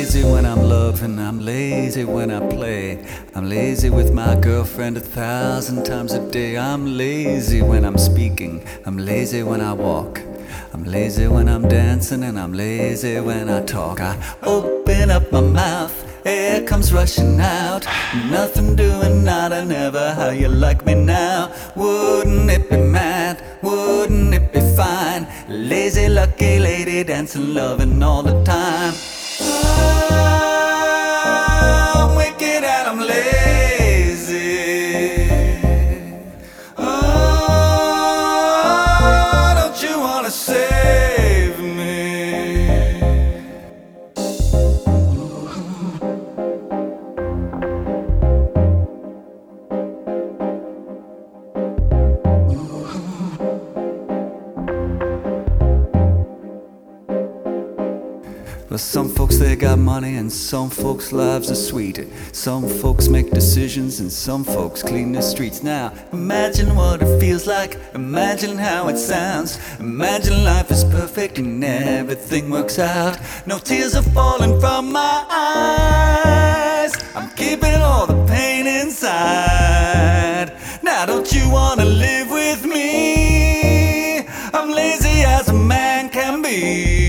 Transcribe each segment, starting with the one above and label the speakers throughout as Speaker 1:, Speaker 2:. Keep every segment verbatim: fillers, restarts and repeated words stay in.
Speaker 1: lazy when I'm loving, I'm lazy when I play. I'm lazy with my girlfriend a thousand times a day. I'm lazy when I'm speaking, I'm lazy when I walk. I'm lazy when I'm dancing and I'm lazy when I talk. I open up my mouth, air comes rushing out. Nothing doing, nada, never. How you like me now? Wouldn't it be mad? Wouldn't it be fine? Lazy, lucky lady, dancing, loving all the time. I'm wicked and I'm lazy. Oh, don't you wanna save me? Well, some folks they got money and some folks' lives are sweet. Some folks make decisions and some folks clean the streets. Now, imagine what it feels like, imagine how it sounds. Imagine life is perfect and everything works out. No tears are falling from my eyes. I'm keeping all the pain inside. Now, don't you wanna live with me? I'm lazy as a man can be.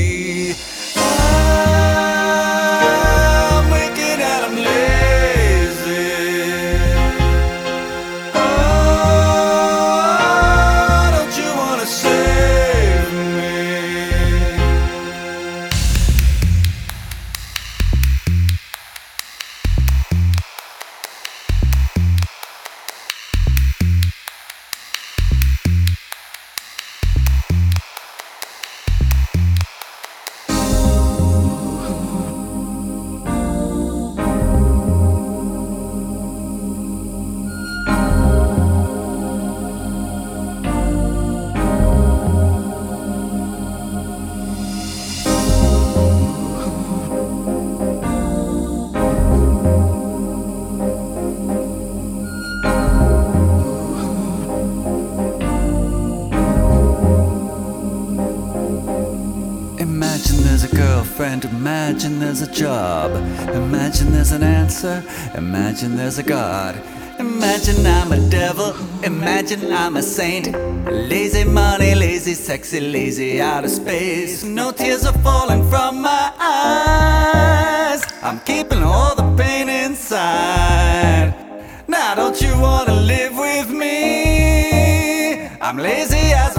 Speaker 1: Imagine there's a girlfriend, imagine there's a job. Imagine there's an answer, imagine there's a God. Imagine I'm a devil, imagine I'm a saint. Lazy money, lazy sexy, lazy out of space. No tears are falling from my eyes. I'm keeping all the pain inside. Now don't you wanna live with me? I'm lazy as